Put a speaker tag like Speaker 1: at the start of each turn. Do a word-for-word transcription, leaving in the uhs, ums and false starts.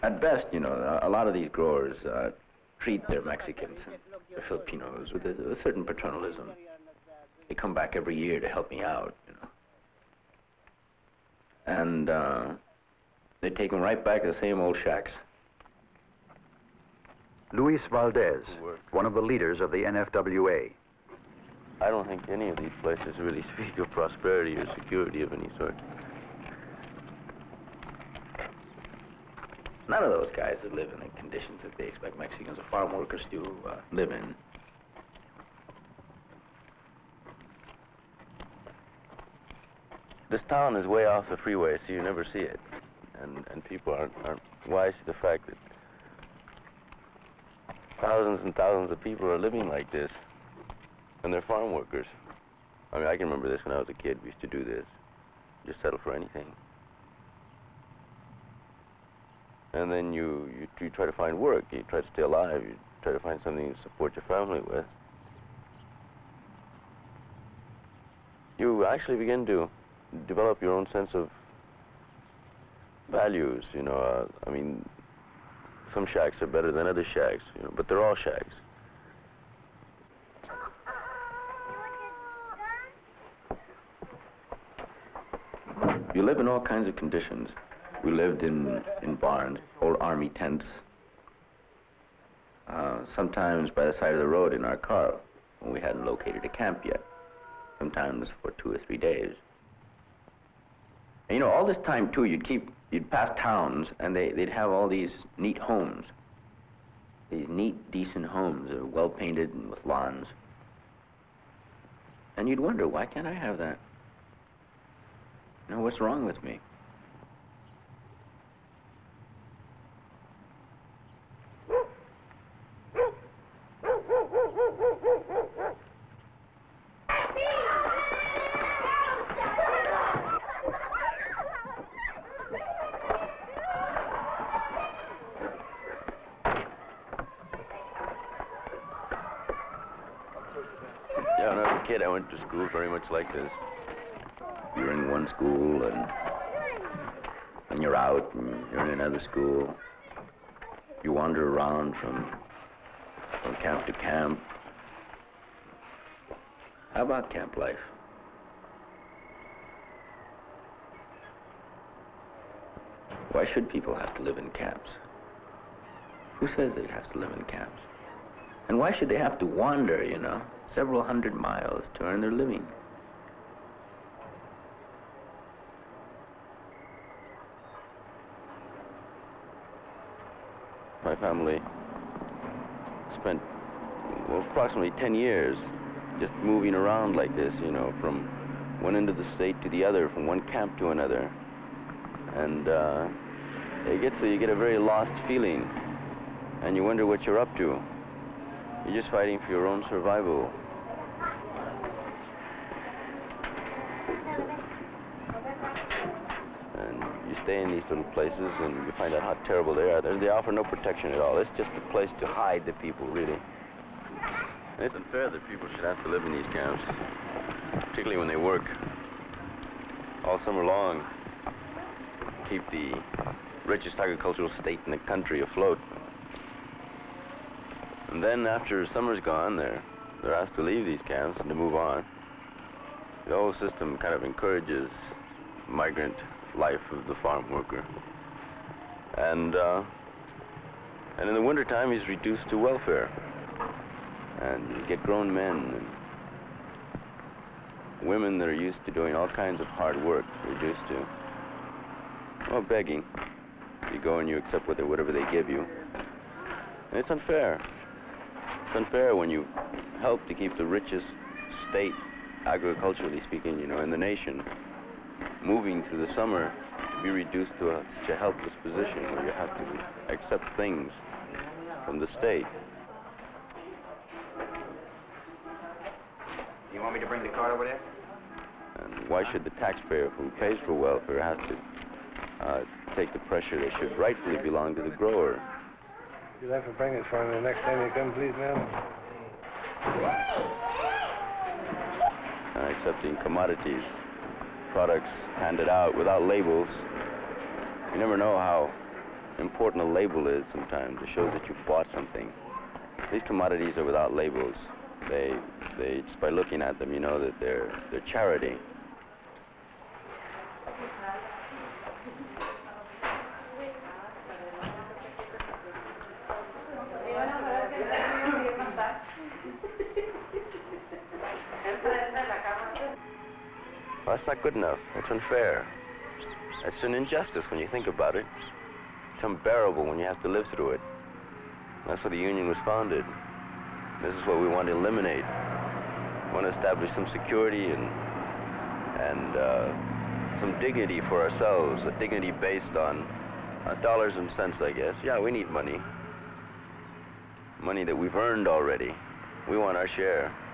Speaker 1: At best, you know, a, a lot of these growers uh, treat their Mexicans and the Filipinos with a, a certain paternalism. They come back every year to help me out, you know. And uh, they take them right back to the same old shacks.
Speaker 2: Luis Valdez, one of the leaders of the N F W A.
Speaker 3: I don't think any of these places really speak of prosperity or security of any sort.
Speaker 1: None of those guys that live in the conditions that they expect Mexicans or farm workers to uh, live in.
Speaker 3: This town is way off the freeway, so you never see it. And, and people aren't, aren't wise to the fact that thousands and thousands of people are living like this, and they're farm workers. I mean, I can remember this when I was a kid. We used to do this, just settle for anything. And then you, you, you try to find work, you try to stay alive, you try to find something to support your family with. You actually begin to develop your own sense of values, you know. Uh, I mean, some shacks are better than other shacks, you know, but they're all shacks.
Speaker 1: You live in all kinds of conditions. We lived in, in barns, old army tents, uh, sometimes by the side of the road in our car when we hadn't located a camp yet, sometimes for two or three days. And, you know, all this time, too, you'd keep, you'd pass towns, and they, they'd have all these neat homes, these neat, decent homes, uh, well-painted and with lawns. And you'd wonder, why can't I have that? You know, what's wrong with me?
Speaker 3: Yeah, when I was a kid, I went to school very much like this.
Speaker 1: You're in one school, and when you're out, and you're in another school. You wander around from, from camp to camp. How about camp life? Why should people have to live in camps? Who says they have to live in camps? And why should they have to wander, you know, several hundred miles to earn their living?
Speaker 3: My family spent, well, approximately ten years just moving around like this, you know, from one end of the state to the other, from one camp to another. And uh, it gets so you get a very lost feeling, and you wonder what you're up to. You're just fighting for your own survival. And you stay in these little places, and you find out how terrible they are. They offer no protection at all. It's just a place to hide the people, really. And it's unfair that people should have to live in these camps, particularly when they work all summer long, keep the richest agricultural state in the country afloat. And then after summer's gone, they're, they're asked to leave these camps and to move on. The whole system kind of encourages migrant life of the farm worker. And, uh, and in the wintertime, he's reduced to welfare. And you get grown men and women that are used to doing all kinds of hard work, reduced to, well, begging. You go and you accept whatever they give you. And it's unfair. It's unfair when you help to keep the richest state, agriculturally speaking, you know, in the nation, moving through the summer to be reduced to a, such a helpless position where you have to accept things from the state.
Speaker 4: You want me to bring the car over there?
Speaker 3: And why should the taxpayer who pays for welfare have to uh, take the pressure that should rightfully belong to the grower?
Speaker 5: You'll have to bring it for me the next time you come, please, ma'am.
Speaker 3: Uh, accepting commodities, products handed out without labels. You never know how important a label is sometimes. It shows that you bought something. These commodities are without labels. They, they just by looking at them, you know that they're, they're charity. Well, that's not good enough. That's unfair. That's an injustice when you think about it. It's unbearable when you have to live through it. That's why the union was founded. This is what we want to eliminate. We want to establish some security and, and uh, some dignity for ourselves, a dignity based on uh, dollars and cents, I guess. Yeah, we need money. Money that we've earned already. We want our share.